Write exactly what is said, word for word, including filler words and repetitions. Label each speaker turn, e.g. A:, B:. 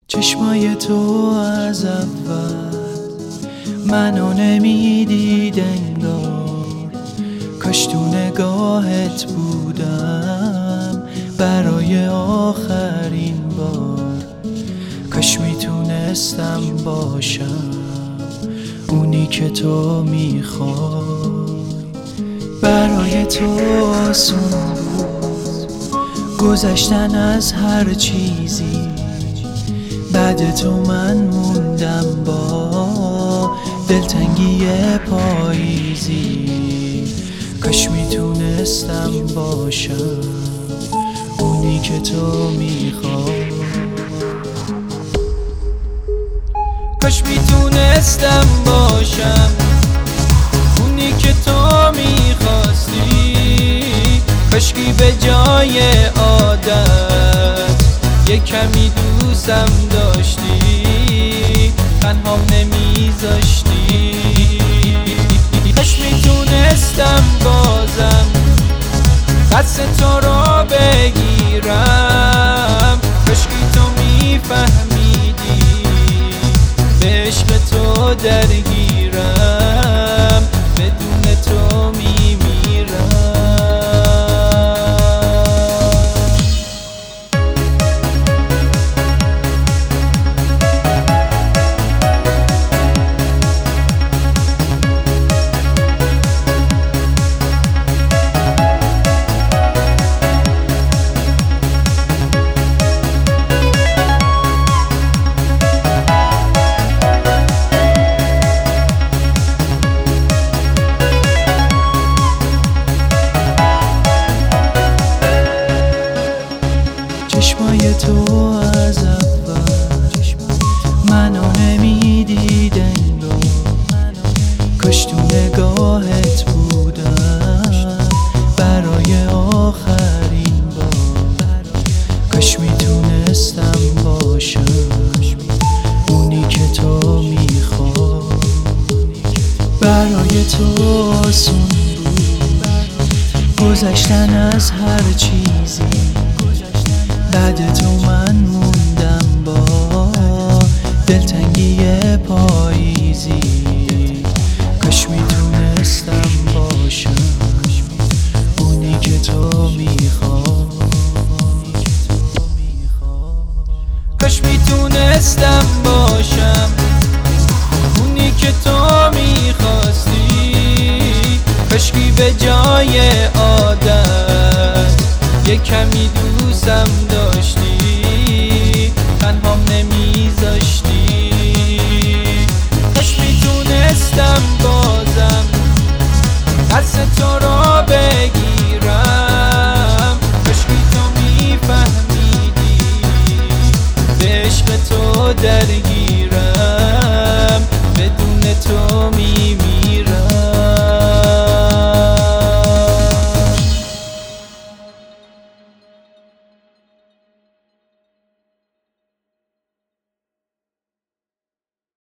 A: چشمای تو از اول منو نمیدید انگار، کاش تو نگاهت بودم برای آخرین بار. کاش میتونستم باشم اونی که تو میخوای. برای تو آسون بود گذشتن از هر چیزی، بعد تو من موندم با دلتنگی پاییزی. کاش میتونستم باشم اونی که تو میخوای. کاش میتونستم باشم اونی که تو میخواستی. کاشکی به جای عادت یه کمی دوستم داشتی، تنهام نمیذاشتی. کاش میتونستم بازم دست تو رو بگیرم. کاشکی تو میفهمیدی به عشق تو درگیرم، بدون تو میمیرم. چشمای تو از اول منو نمیدید انگار، کاش تو نگاهت بودم برای آخرین بار. کاش میتونستم باشم اونی که تو میخوای. برای تو آسون بود گذشتن از هر چیزی، بعد تو من موندم با دلتنگی پاییزی. کاش میتونستم باشم اونی که تو میخوای. کاش میتونستم باشم اونی که تو میخواستی. کاشکی به جای عادت یه کمی دوستم داشتی، تنهام نمیذاشتی. کاش میتونستم بازم دست تو رو بگیرم. کاشکی تو میفهمیدی به عشق تو درگیرم.